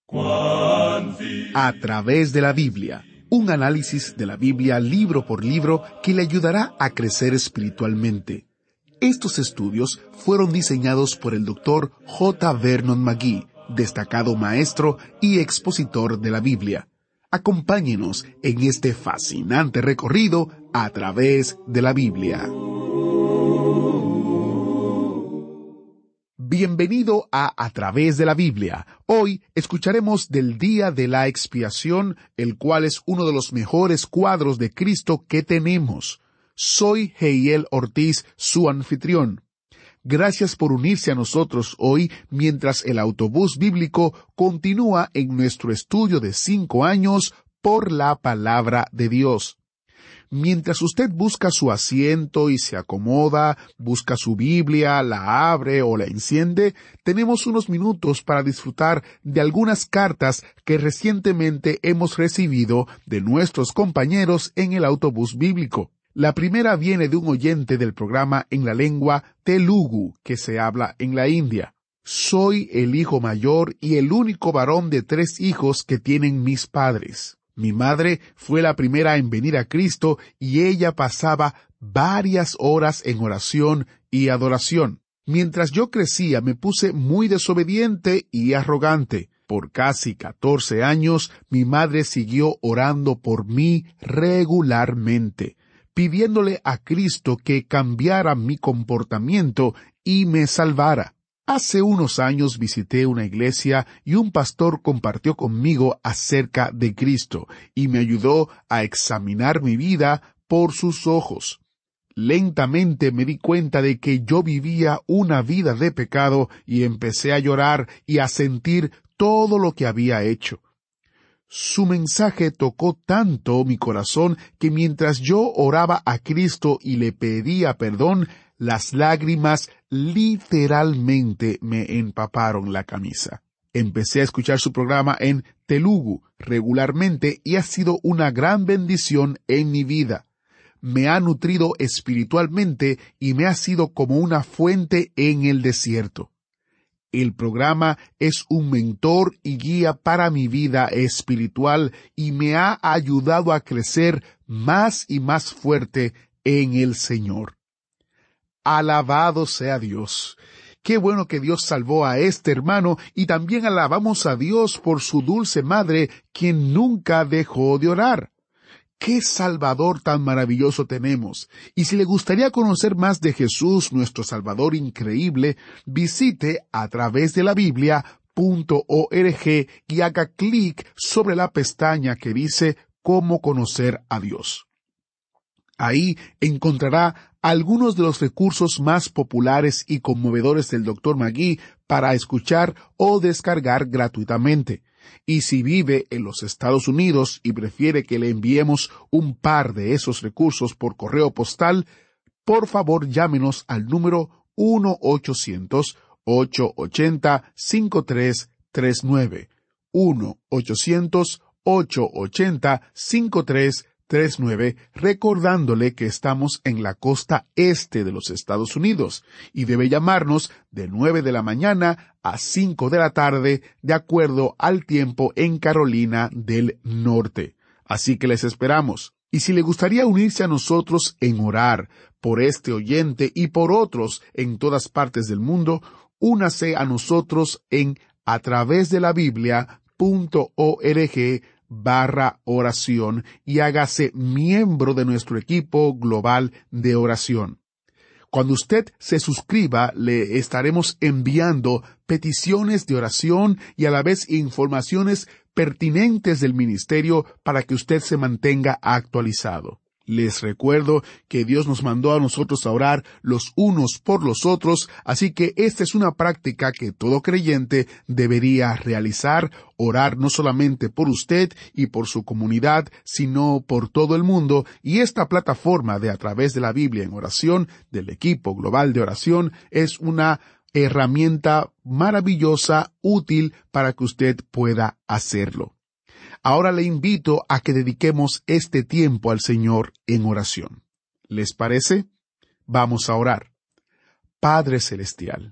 A través de la Biblia, un análisis de la Biblia libro por libro que le ayudará a crecer espiritualmente. Estos estudios fueron diseñados por el Dr. J. Vernon McGee, destacado maestro y expositor de la Biblia. Acompáñenos en este fascinante recorrido a través de la Biblia. Bienvenido a través de la Biblia. Hoy escucharemos del Día de la Expiación, el cual es uno de los mejores cuadros de Cristo que tenemos. Soy Heiel Ortiz, su anfitrión. Gracias por unirse a nosotros hoy mientras el autobús bíblico continúa en nuestro estudio de 5 años por la Palabra de Dios. Mientras usted busca su asiento y se acomoda, busca su Biblia, la abre o la enciende, tenemos unos minutos para disfrutar de algunas cartas que recientemente hemos recibido de nuestros compañeros en el autobús bíblico. La primera viene de un oyente del programa en la lengua Telugu, que se habla en la India. Soy el hijo mayor y el único varón de 3 hijos que tienen mis padres. Mi madre fue la primera en venir a Cristo y ella pasaba varias horas en oración y adoración. Mientras yo crecía me puse muy desobediente y arrogante. Por casi 14 años mi madre siguió orando por mí regularmente, pidiéndole a Cristo que cambiara mi comportamiento y me salvara. Hace unos años visité una iglesia y un pastor compartió conmigo acerca de Cristo y me ayudó a examinar mi vida por sus ojos. Lentamente me di cuenta de que yo vivía una vida de pecado y empecé a llorar y a sentir todo lo que había hecho. Su mensaje tocó tanto mi corazón que mientras yo oraba a Cristo y le pedía perdón, las lágrimas literalmente me empaparon la camisa. Empecé a escuchar su programa en Telugu regularmente y ha sido una gran bendición en mi vida. Me ha nutrido espiritualmente y me ha sido como una fuente en el desierto. El programa es un mentor y guía para mi vida espiritual y me ha ayudado a crecer más y más fuerte en el Señor. Alabado sea Dios. Qué bueno que Dios salvó a este hermano y también alabamos a Dios por su dulce madre, quien nunca dejó de orar. ¡Qué Salvador tan maravilloso tenemos! Y si le gustaría conocer más de Jesús, nuestro Salvador increíble, visite a través de la Biblia.org y haga clic sobre la pestaña que dice «Cómo conocer a Dios». Ahí encontrará algunos de los recursos más populares y conmovedores del Dr. McGee para escuchar o descargar gratuitamente. Y si vive en los Estados Unidos y prefiere que le enviemos un par de esos recursos por correo postal, por favor llámenos al número 1-800-880-5339. 1-800-880-5339. Recordándole que estamos en la costa este de los Estados Unidos y debe llamarnos de 9 de la mañana a 5 de la tarde de acuerdo al tiempo en Carolina del Norte. Así que les esperamos. Y si le gustaría unirse a nosotros en orar por este oyente y por otros en todas partes del mundo, únase a nosotros en a través de la Biblia.org/oración y hágase miembro de nuestro equipo global de oración. Cuando usted se suscriba, le estaremos enviando peticiones de oración y a la vez informaciones pertinentes del ministerio para que usted se mantenga actualizado. Les recuerdo que Dios nos mandó a nosotros a orar los unos por los otros, así que esta es una práctica que todo creyente debería realizar, orar no solamente por usted y por su comunidad, sino por todo el mundo, y esta plataforma de A Través de la Biblia en Oración, del equipo global de oración, es una herramienta maravillosa, útil para que usted pueda hacerlo. Ahora le invito a que dediquemos este tiempo al Señor en oración. ¿Les parece? Vamos a orar. Padre Celestial,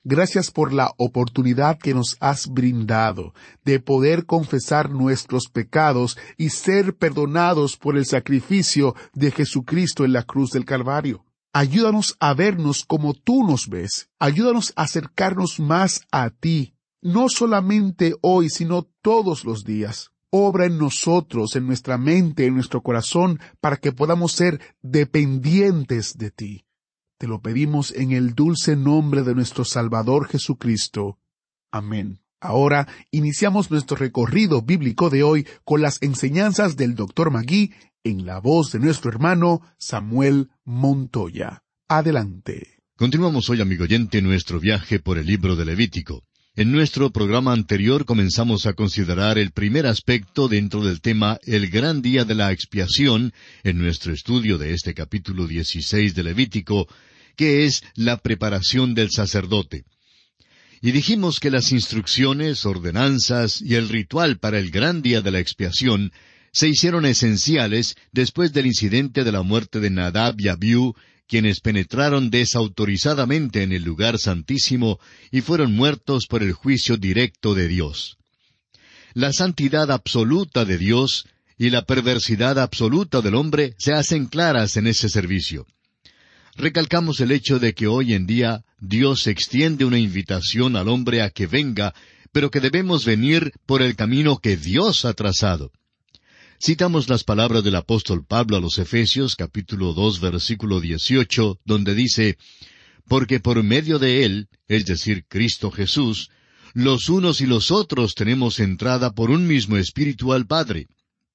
Gracias por la oportunidad que nos has brindado de poder confesar nuestros pecados y ser perdonados por el sacrificio de Jesucristo en la cruz del Calvario. Ayúdanos a vernos como tú nos ves. Ayúdanos a acercarnos más a ti, no solamente hoy, sino todos los días. Obra en nosotros, en nuestra mente, en nuestro corazón, para que podamos ser dependientes de ti. Te lo pedimos en el dulce nombre de nuestro Salvador Jesucristo. Amén. Ahora iniciamos nuestro recorrido bíblico de hoy con las enseñanzas del Dr. Magui en la voz de nuestro hermano Samuel Montoya. Adelante. Continuamos hoy, amigo oyente, nuestro viaje por el libro de Levítico. En nuestro programa anterior comenzamos a considerar el primer aspecto dentro del tema El Gran Día de la Expiación, en nuestro estudio de este capítulo 16 de Levítico, que es la preparación del sacerdote. Y dijimos que las instrucciones, ordenanzas y el ritual para el Gran Día de la Expiación se hicieron esenciales después del incidente de la muerte de Nadab y Abiú, quienes penetraron desautorizadamente en el lugar santísimo y fueron muertos por el juicio directo de Dios. La santidad absoluta de Dios y la perversidad absoluta del hombre se hacen claras en ese servicio. Recalcamos el hecho de que hoy en día Dios extiende una invitación al hombre a que venga, pero que debemos venir por el camino que Dios ha trazado. Citamos las palabras del apóstol Pablo a los Efesios, capítulo 2, versículo 18, donde dice, «Porque por medio de Él, es decir, Cristo Jesús, los unos y los otros tenemos entrada por un mismo Espíritu al Padre».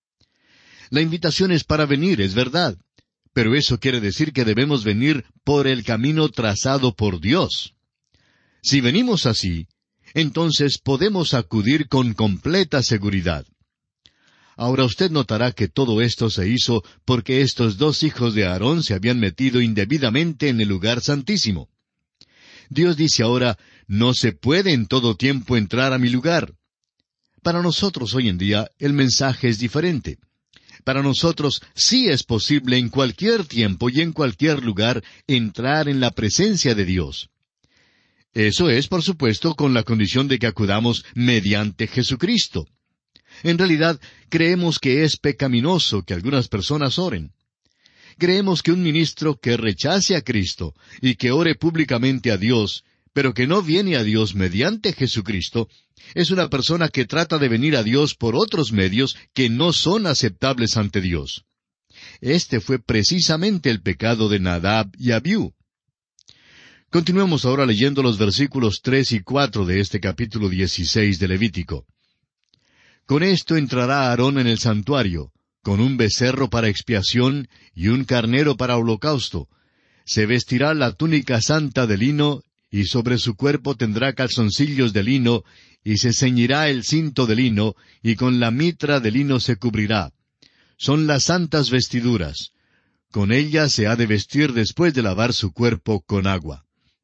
La invitación es para venir, es verdad, pero eso quiere decir que debemos venir por el camino trazado por Dios. Si venimos así, entonces podemos acudir con completa seguridad. Ahora usted notará que todo esto se hizo porque estos dos hijos de Aarón se habían metido indebidamente en el lugar santísimo. Dios dice ahora, no se puede en todo tiempo entrar a mi lugar. Para nosotros hoy en día el mensaje es diferente. Para nosotros sí es posible en cualquier tiempo y en cualquier lugar entrar en la presencia de Dios. Eso es, por supuesto, con la condición de que acudamos mediante Jesucristo. En realidad, creemos que es pecaminoso que algunas personas oren. Creemos que un ministro que rechace a Cristo y que ore públicamente a Dios, pero que no viene a Dios mediante Jesucristo, es una persona que trata de venir a Dios por otros medios que no son aceptables ante Dios. Este fue precisamente el pecado de Nadab y Abiú. Continuemos ahora leyendo los versículos 3 y 4 de este capítulo 16 de Levítico. Con esto entrará Aarón en el santuario, con un becerro para expiación y un carnero para holocausto. Se vestirá la túnica santa de lino, y sobre su cuerpo tendrá calzoncillos de lino, y se ceñirá el cinto de lino, y con la mitra de lino se cubrirá. Son las santas vestiduras. Con ellas se ha de vestir después de lavar su cuerpo con agua.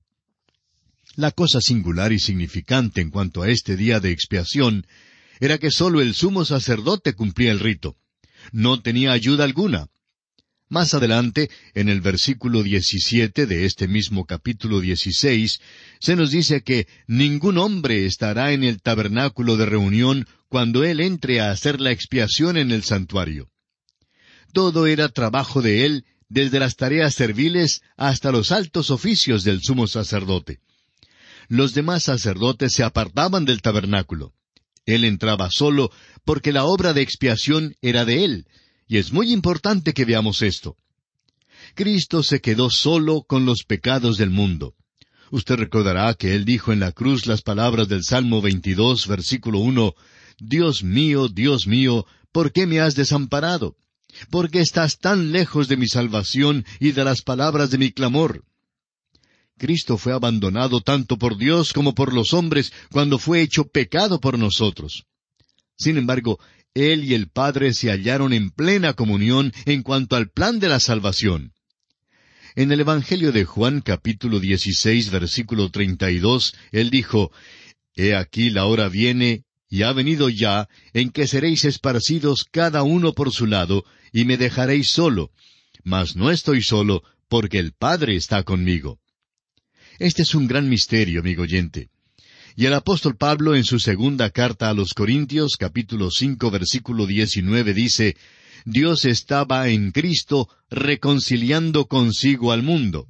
La cosa singular y significante en cuanto a este día de expiación era que sólo el sumo sacerdote cumplía el rito. No tenía ayuda alguna. Más adelante, en el versículo 17 de este mismo capítulo 16, se nos dice que ningún hombre estará en el tabernáculo de reunión cuando él entre a hacer la expiación en el santuario. Todo era trabajo de él, desde las tareas serviles hasta los altos oficios del sumo sacerdote. Los demás sacerdotes se apartaban del tabernáculo. Él entraba solo porque la obra de expiación era de él, y es muy importante que veamos esto. Cristo se quedó solo con los pecados del mundo. Usted recordará que él dijo en la cruz las palabras del Salmo 22, versículo 1, Dios mío, ¿por qué me has desamparado? ¿Por qué estás tan lejos de mi salvación y de las palabras de mi clamor? Cristo fue abandonado tanto por Dios como por los hombres cuando fue hecho pecado por nosotros. Sin embargo, Él y el Padre se hallaron en plena comunión en cuanto al plan de la salvación. En el Evangelio de Juan, capítulo 16, versículo 32, Él dijo, He aquí la hora viene, y ha venido ya, en que seréis esparcidos cada uno por su lado, y me dejaréis solo. Mas no estoy solo, porque el Padre está conmigo. Este es un gran misterio, amigo oyente. Y el apóstol Pablo en su segunda carta a los Corintios, capítulo 5, versículo 19, dice, Dios estaba en Cristo reconciliando consigo al mundo.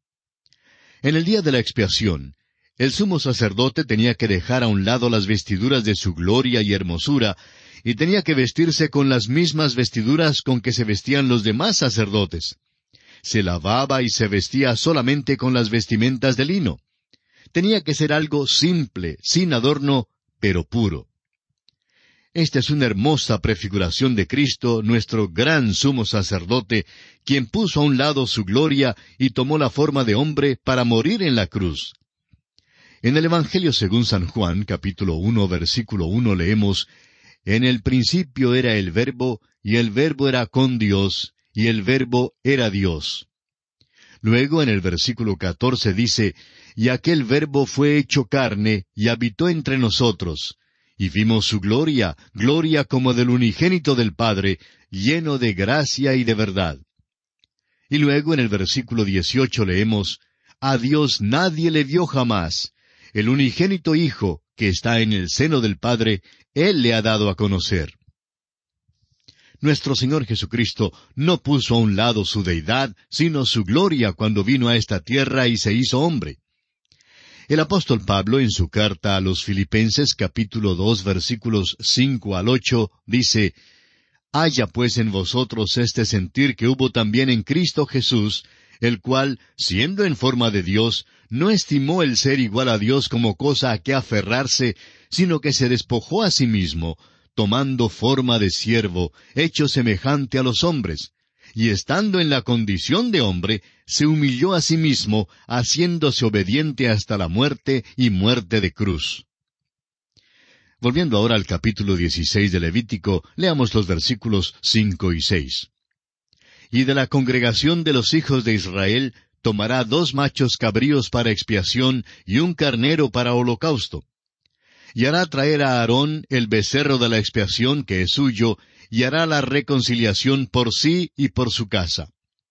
En el día de la expiación, el sumo sacerdote tenía que dejar a un lado las vestiduras de su gloria y hermosura, y tenía que vestirse con las mismas vestiduras con que se vestían los demás sacerdotes. Se lavaba y se vestía solamente con las vestimentas de lino. Tenía que ser algo simple, sin adorno, pero puro. Esta es una hermosa prefiguración de Cristo, nuestro gran sumo sacerdote, quien puso a un lado su gloria y tomó la forma de hombre para morir en la cruz. En el Evangelio según San Juan, capítulo 1, versículo 1, leemos, En el principio era el Verbo, y el Verbo era con Dios, y el Verbo era Dios. Luego en el versículo 14 dice, Y aquel Verbo fue hecho carne, y habitó entre nosotros, y vimos su gloria, gloria como del unigénito del Padre, lleno de gracia y de verdad. Y luego en el versículo 18 leemos, A Dios nadie le vio jamás. El unigénito Hijo, que está en el seno del Padre, Él le ha dado a conocer. Nuestro Señor Jesucristo no puso a un lado su deidad, sino su gloria cuando vino a esta tierra y se hizo hombre. El apóstol Pablo, en su carta a los Filipenses, capítulo 2, versículos 5 al 8, dice, Haya pues en vosotros este sentir que hubo también en Cristo Jesús, el cual, siendo en forma de Dios, no estimó el ser igual a Dios como cosa a que aferrarse, sino que se despojó a sí mismo, tomando forma de siervo, hecho semejante a los hombres, y estando en la condición de hombre, se humilló a sí mismo, haciéndose obediente hasta la muerte y muerte de cruz. Volviendo ahora al capítulo 16 de Levítico, leamos los versículos 5 y 6. Y de la congregación de los hijos de Israel tomará 2 machos cabríos para expiación y un carnero para holocausto. Y hará traer a Aarón el becerro de la expiación que es suyo, y hará la reconciliación por sí y por su casa.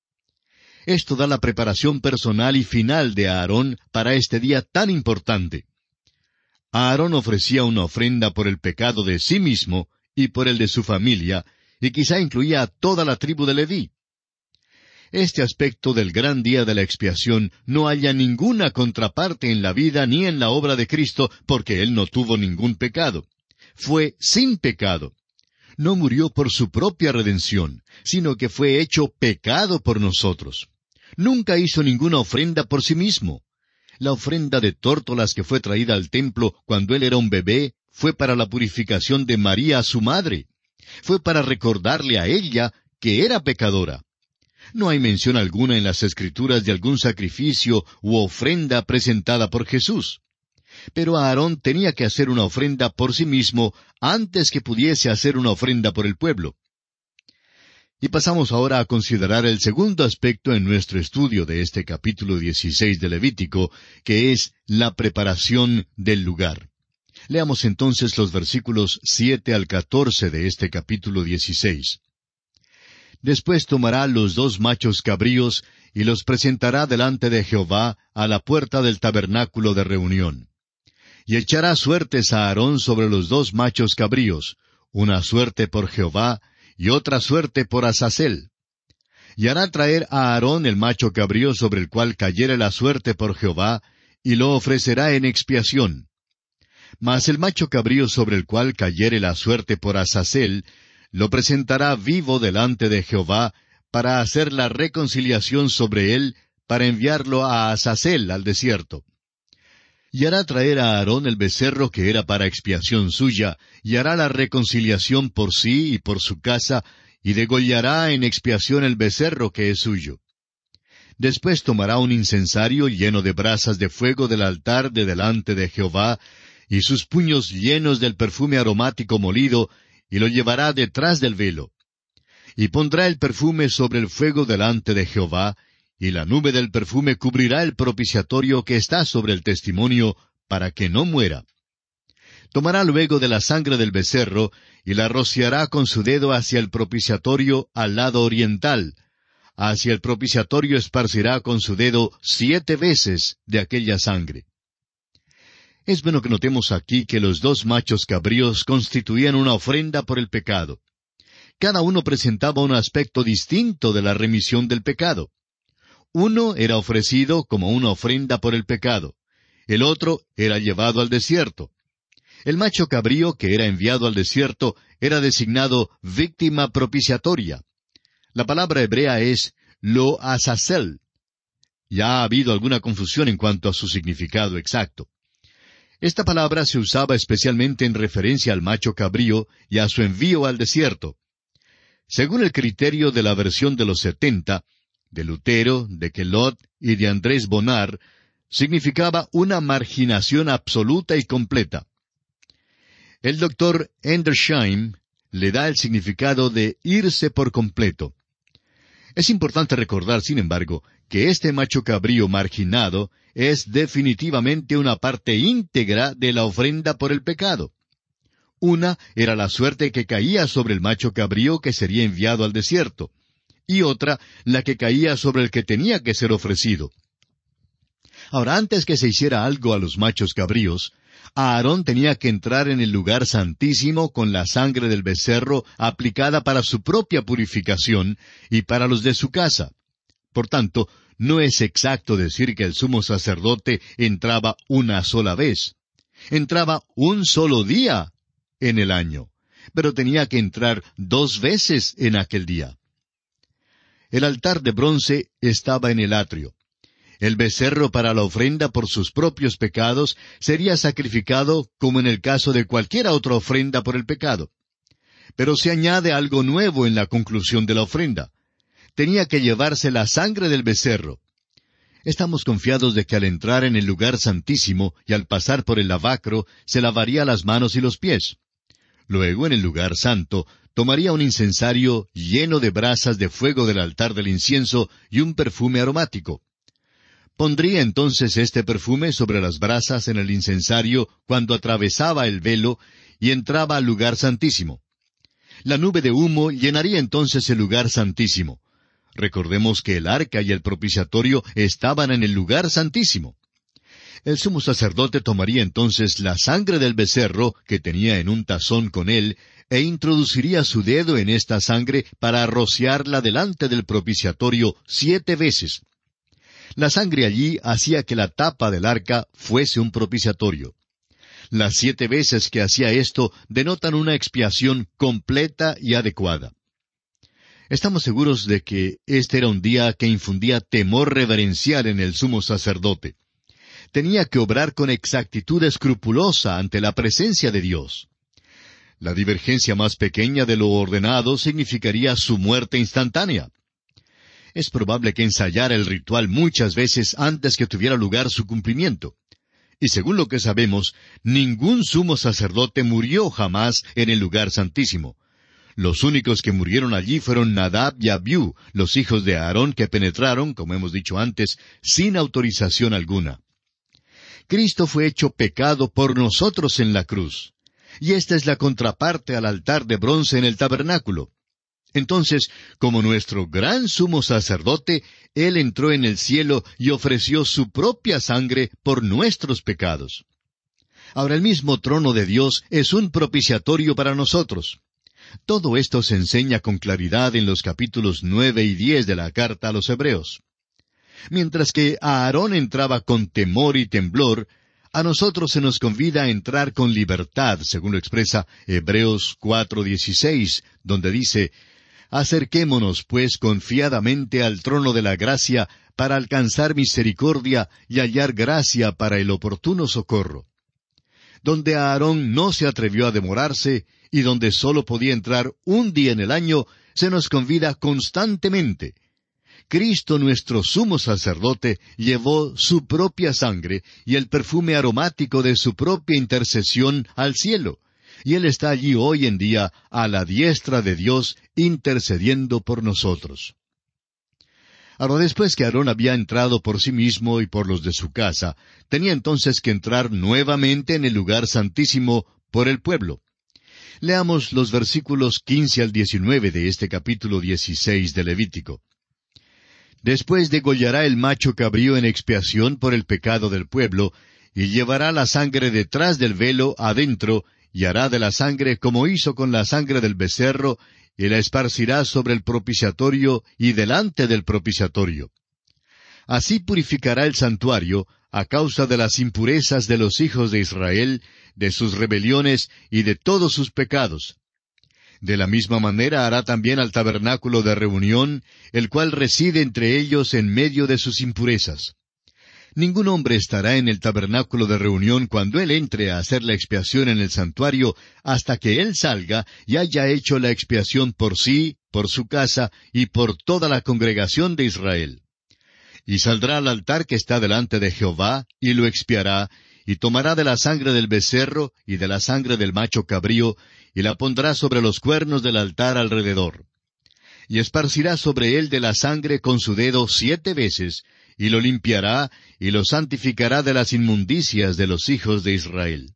Esto da la preparación personal y final de Aarón para este día tan importante. Aarón ofrecía una ofrenda por el pecado de sí mismo y por el de su familia, y quizá incluía a toda la tribu de Leví. Este aspecto del gran día de la expiación no halla ninguna contraparte en la vida ni en la obra de Cristo, porque Él no tuvo ningún pecado. Fue sin pecado. No murió por su propia redención, sino que fue hecho pecado por nosotros. Nunca hizo ninguna ofrenda por sí mismo. La ofrenda de tórtolas que fue traída al templo cuando Él era un bebé fue para la purificación de María, su madre. Fue para recordarle a ella que era pecadora. No hay mención alguna en las Escrituras de algún sacrificio u ofrenda presentada por Jesús. Pero Aarón tenía que hacer una ofrenda por sí mismo antes que pudiese hacer una ofrenda por el pueblo. Y pasamos ahora a considerar el segundo aspecto en nuestro estudio de este capítulo 16 de Levítico, que es la preparación del lugar. Leamos entonces los versículos 7 al 14 de este capítulo 16. Después tomará los 2 machos cabríos y los presentará delante de Jehová a la puerta del tabernáculo de reunión. Y echará suertes a Aarón sobre los 2 machos cabríos, una suerte por Jehová y otra suerte por Azazel. Y hará traer a Aarón el macho cabrío sobre el cual cayere la suerte por Jehová, y lo ofrecerá en expiación. Mas el macho cabrío sobre el cual cayere la suerte por Azazel, lo presentará vivo delante de Jehová, para hacer la reconciliación sobre él, para enviarlo a Azazel al desierto. Y hará traer a Aarón el becerro que era para expiación suya, y hará la reconciliación por sí y por su casa, y degollará en expiación el becerro que es suyo. Después tomará un incensario lleno de brasas de fuego del altar de delante de Jehová, y sus puños llenos del perfume aromático molido, y lo llevará detrás del velo. Y pondrá el perfume sobre el fuego delante de Jehová, y la nube del perfume cubrirá el propiciatorio que está sobre el testimonio, para que no muera. Tomará luego de la sangre del becerro, y la rociará con su dedo hacia el propiciatorio al lado oriental, hacia el propiciatorio esparcirá con su dedo 7 veces de aquella sangre. Es bueno que notemos aquí que los 2 machos cabríos constituían una ofrenda por el pecado. Cada uno presentaba un aspecto distinto de la remisión del pecado. Uno era ofrecido como una ofrenda por el pecado. El otro era llevado al desierto. El macho cabrío que era enviado al desierto era designado víctima propiciatoria. La palabra hebrea es lo azazel. Ya ha habido alguna confusión en cuanto a su significado exacto. Esta palabra se usaba especialmente en referencia al macho cabrío y a su envío al desierto. Según el criterio de la versión de los 70, de Lutero, de Queloz y de Andrés Bonar, significaba una marginación absoluta y completa. El doctor Endersheim le da el significado de irse por completo. Es importante recordar, sin embargo, que este macho cabrío marginado es definitivamente una parte íntegra de la ofrenda por el pecado. Una era la suerte que caía sobre el macho cabrío que sería enviado al desierto, y otra la que caía sobre el que tenía que ser ofrecido. Ahora, antes que se hiciera algo a los machos cabríos, Aarón tenía que entrar en el lugar santísimo con la sangre del becerro aplicada para su propia purificación y para los de su casa. Por tanto, no es exacto decir que el sumo sacerdote entraba una sola vez. Entraba un solo día en el año, pero tenía que entrar 2 veces en aquel día. El altar de bronce estaba en el atrio. El becerro para la ofrenda por sus propios pecados sería sacrificado como en el caso de cualquier otra ofrenda por el pecado. Pero se añade algo nuevo en la conclusión de la ofrenda. Tenía que llevarse la sangre del becerro. Estamos confiados de que al entrar en el lugar santísimo y al pasar por el lavacro, se lavaría las manos y los pies. Luego, en el lugar santo, tomaría un incensario lleno de brasas de fuego del altar del incienso y un perfume aromático. Pondría entonces este perfume sobre las brasas en el incensario cuando atravesaba el velo y entraba al lugar santísimo. La nube de humo llenaría entonces el lugar santísimo. Recordemos que el arca y el propiciatorio estaban en el lugar santísimo. El sumo sacerdote tomaría entonces la sangre del becerro que tenía en un tazón con él e introduciría su dedo en esta sangre para rociarla delante del propiciatorio 7 veces. La sangre allí hacía que la tapa del arca fuese un propiciatorio. Las 7 veces que hacía esto denotan una expiación completa y adecuada. Estamos seguros de que este era un día que infundía temor reverencial en el sumo sacerdote. Tenía que obrar con exactitud escrupulosa ante la presencia de Dios. La divergencia más pequeña de lo ordenado significaría su muerte instantánea. Es probable que ensayara el ritual muchas veces antes que tuviera lugar su cumplimiento. Y según lo que sabemos, ningún sumo sacerdote murió jamás en el lugar santísimo. Los únicos que murieron allí fueron Nadab y Abiú, los hijos de Aarón que penetraron, como hemos dicho antes, sin autorización alguna. Cristo fue hecho pecado por nosotros en la cruz. Y esta es la contraparte al altar de bronce en el tabernáculo. Entonces, como nuestro gran sumo sacerdote, Él entró en el cielo y ofreció su propia sangre por nuestros pecados. Ahora el mismo trono de Dios es un propiciatorio para nosotros. Todo esto se enseña con claridad en los capítulos 9 y 10 de la carta a los Hebreos. Mientras que a Aarón entraba con temor y temblor, a nosotros se nos convida a entrar con libertad, según lo expresa Hebreos 4:16, donde dice: «Acerquémonos, pues, confiadamente al trono de la gracia, para alcanzar misericordia y hallar gracia para el oportuno socorro». Donde Aarón no se atrevió a demorarse, y donde sólo podía entrar un día en el año, se nos convida constantemente. Cristo nuestro sumo sacerdote llevó su propia sangre y el perfume aromático de su propia intercesión al cielo, y Él está allí hoy en día a la diestra de Dios intercediendo por nosotros. Ahora, después que Aarón había entrado por sí mismo y por los de su casa, tenía entonces que entrar nuevamente en el lugar santísimo por el pueblo. Leamos los versículos 15 al 19 de este capítulo 16 de Levítico. Después degollará el macho cabrío en expiación por el pecado del pueblo, y llevará la sangre detrás del velo adentro, y hará de la sangre como hizo con la sangre del becerro, y la esparcirá sobre el propiciatorio y delante del propiciatorio. Así purificará el santuario a causa de las impurezas de los hijos de Israel, de sus rebeliones y de todos sus pecados. De la misma manera hará también al tabernáculo de reunión, el cual reside entre ellos en medio de sus impurezas. Ningún hombre estará en el tabernáculo de reunión cuando él entre a hacer la expiación en el santuario, hasta que él salga y haya hecho la expiación por sí, por su casa y por toda la congregación de Israel. Y saldrá al altar que está delante de Jehová, y lo expiará, y tomará de la sangre del becerro y de la sangre del macho cabrío, y la pondrá sobre los cuernos del altar alrededor. Y esparcirá sobre él de la sangre con su dedo 7 veces, y lo limpiará, y lo santificará de las inmundicias de los hijos de Israel.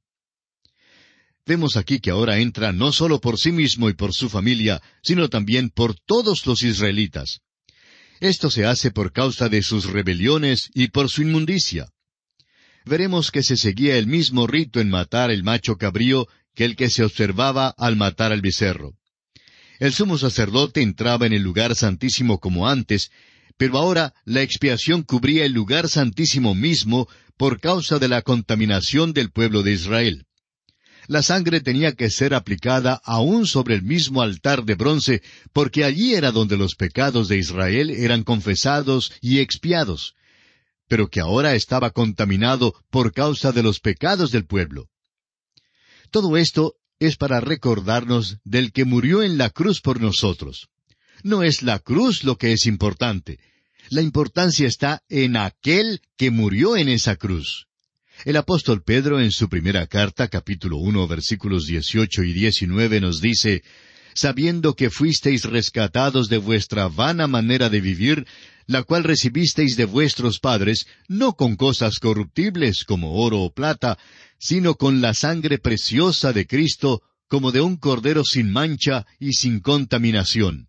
Vemos aquí que ahora entra no solo por sí mismo y por su familia, sino también por todos los israelitas. Esto se hace por causa de sus rebeliones y por su inmundicia. Veremos que se seguía el mismo rito en matar el macho cabrío que el que se observaba al matar al becerro. El sumo sacerdote entraba en el lugar santísimo como antes, pero ahora la expiación cubría el lugar santísimo mismo por causa de la contaminación del pueblo de Israel. La sangre tenía que ser aplicada aún sobre el mismo altar de bronce, porque allí era donde los pecados de Israel eran confesados y expiados, pero que ahora estaba contaminado por causa de los pecados del pueblo. Todo esto es para recordarnos del que murió en la cruz por nosotros. No es la cruz lo que es importante. La importancia está en aquel que murió en esa cruz. El apóstol Pedro en su primera carta, capítulo 1, versículos 18 y 19 nos dice, «Sabiendo que fuisteis rescatados de vuestra vana manera de vivir, la cual recibisteis de vuestros padres, no con cosas corruptibles como oro o plata, sino con la sangre preciosa de Cristo, como de un cordero sin mancha y sin contaminación».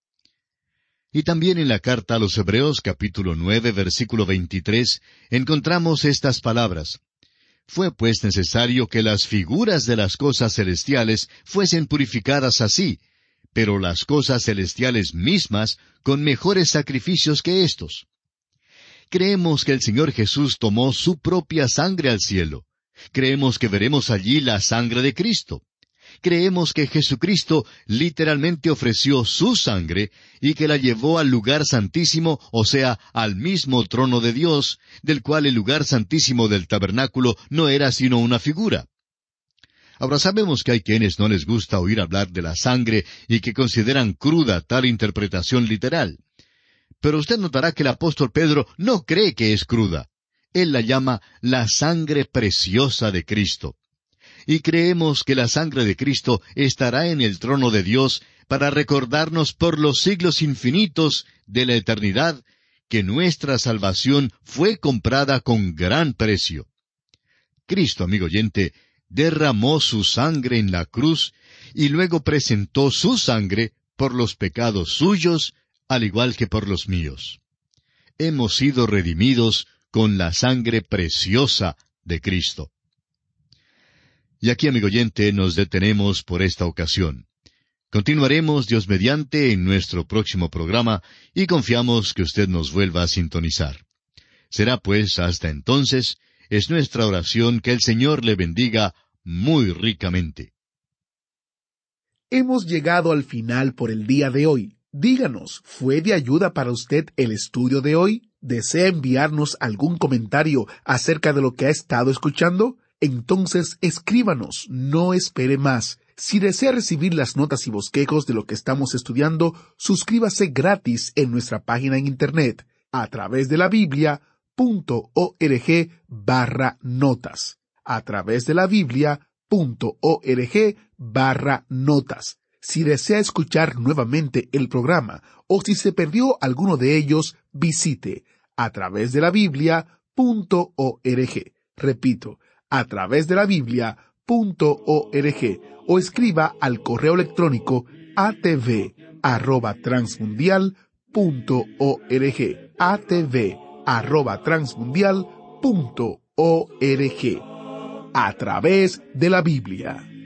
Y también en la carta a los Hebreos, capítulo 9, versículo 23, encontramos estas palabras. «Fue pues necesario que las figuras de las cosas celestiales fuesen purificadas así, pero las cosas celestiales mismas con mejores sacrificios que éstos». Creemos que el Señor Jesús tomó su propia sangre al cielo. Creemos que veremos allí la sangre de Cristo. Creemos que Jesucristo literalmente ofreció su sangre y que la llevó al lugar santísimo, o sea, al mismo trono de Dios, del cual el lugar santísimo del tabernáculo no era sino una figura. Ahora sabemos que hay quienes no les gusta oír hablar de la sangre y que consideran cruda tal interpretación literal. Pero usted notará que el apóstol Pedro no cree que es cruda. Él la llama la sangre preciosa de Cristo. Y creemos que la sangre de Cristo estará en el trono de Dios para recordarnos por los siglos infinitos de la eternidad que nuestra salvación fue comprada con gran precio. Cristo, amigo oyente, derramó su sangre en la cruz y luego presentó su sangre por los pecados suyos, al igual que por los míos. Hemos sido redimidos con la sangre preciosa de Cristo. Y aquí, amigo oyente, nos detenemos por esta ocasión. Continuaremos, Dios mediante, en nuestro próximo programa y confiamos que usted nos vuelva a sintonizar. Será pues hasta entonces, es nuestra oración que el Señor le bendiga muy ricamente. Hemos llegado al final por el día de hoy. Díganos, ¿fue de ayuda para usted el estudio de hoy? ¿Desea enviarnos algún comentario acerca de lo que ha estado escuchando? Entonces escríbanos, no espere más. Si desea recibir las notas y bosquejos de lo que estamos estudiando, suscríbase gratis en nuestra página en internet a través de la Biblia.org/notas. A través de la Biblia.org/notas. Si desea escuchar nuevamente el programa o si se perdió alguno de ellos, visite a través de la Biblia.org. Repito, a través de la Biblia.org o escriba al correo electrónico atv@transmundial.org. atv@transmundial.org. A través de la Biblia.